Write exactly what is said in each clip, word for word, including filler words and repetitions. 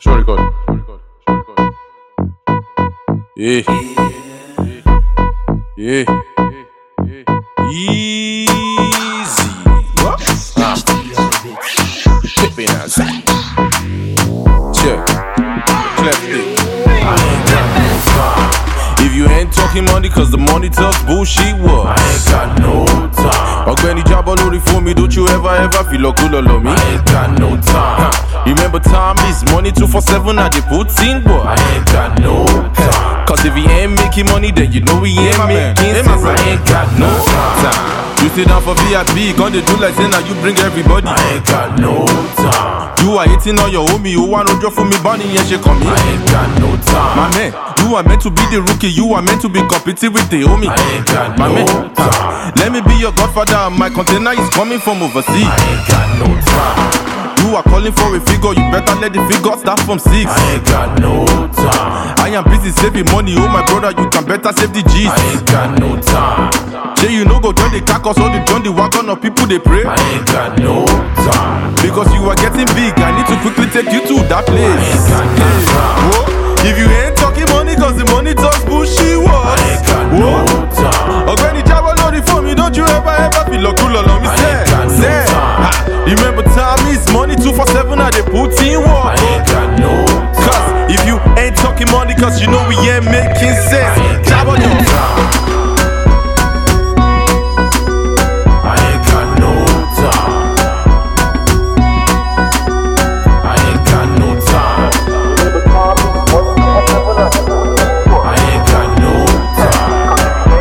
Show record. Yeah. Yeah. Easy. What? Ah. Pippin' outside. Check. Cleft it. If you ain't talking money, cause the money talks bullshit, what? I ain't got no time. Ọ̀gbẹ́ni Jabba lórí fún mi, don't you ever ever feel like cool on me? I ain't got no time. Remember time is money two four seven at the put in, boy. I ain't got no time. Cause if he ain't making money, then you know he ain't making sense. I ain't got no time. You sit down for V I P, gon' they do like say now you bring everybody. I ain't got no time. You are hitting on your homie, who want no job for me, bunny and she come I ain't got no time. My man, you are meant to be the rookie, you are meant to be competing with the homie. I ain't got My no man, time. let me be your godfather, my container is coming from overseas. I ain't got no time. You are calling for a figure, you better let the figure start from six. I ain't got no time. I am busy saving money, oh my brother, you can better save the G's. I ain't got no time. Say you know go join the carcass or the join the wagon of people they pray. I ain't got no time. Because you are getting big, I need to quickly take you to that place. I ain't got no time. Whoa. If you ain't talking money, cause the money talks bullshit, what? I ain't got no time. Ọ̀gbẹ́ni Jabba lórí fún mi, don't you ever ever feel like cool on me? I ain't got no Say, time. ha, remember time is money two four seven at the put in work. I ain't got no time. Cause if you ain't talking money, cause you know we ain't making sense. I ain't got Jabba no no. time. I ain't got no time. I ain't got no time. I ain't got no time.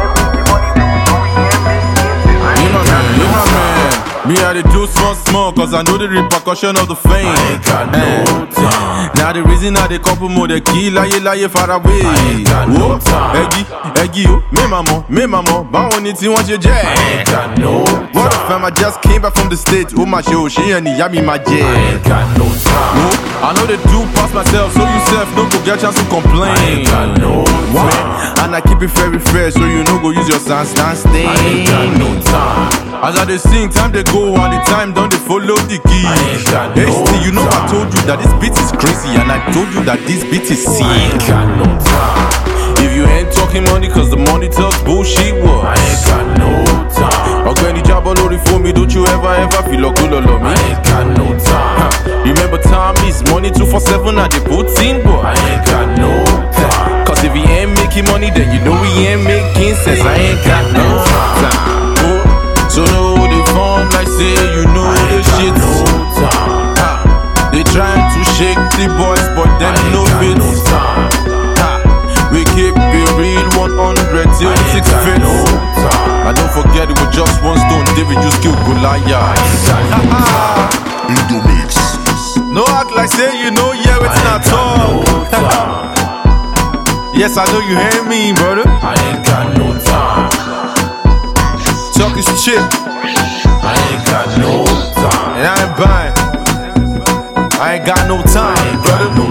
You my man, you my man. Me I dey do small small, cause I know the repercussion of the fame. I ain't got no time. Now the reason I dey couple more the key láyé láyé far away. I ain't got no time. Ẹ̀gí ẹ̀gí o, mi máa mọ̀, mi máa mọ̀, báwo ni tí wọ́n ṣe jẹ́? I ain't got no What a time. fam, I just came back from the States. Ó máa ṣe òṣè ẹni ìyá mi máa I jẹ. ain't got no time. I know they do pass myself, so you self no go get chance to complain. I ain't got no time. And I keep it very fair, so you no go use your sand stand stain. I ain't got no time. As I dey sing, time they go and the time don't they follow the key. I ain't got Hey, no still, you know I time. told you that this beat is crazy, and I told you that this beat is I sick. ain't got no time. If you ain't talking money, cause the money talks bullshit, what? I ain't got no time. Ọ̀gbẹ́ni Jabba lórí fún mi, don't you ever ever feel like cool on me? I ain't got no time. Remember time is money two four seven at the put in, boy. I ain't got no time. Cause if he ain't making money, then you know he ain't making sense. I ain't got no time. Oh, so no, they form like say you know I the ain't got shit. no time. Ha, they trying to shake the boys, but I them ain't no got fit. no time. Ha, we keep it real one hundred till I six ain't got fits. no time. And don't forget it was just one stone, David you skill Goliath. In the mix. No act like say you know yeah I it's not ain't got no all. time. Yes, I know you hear me, brother. I ain't got no time. Talk is shit, I ain't got no time. and I ain't buying. I ain't got no I time, ain't got brother. no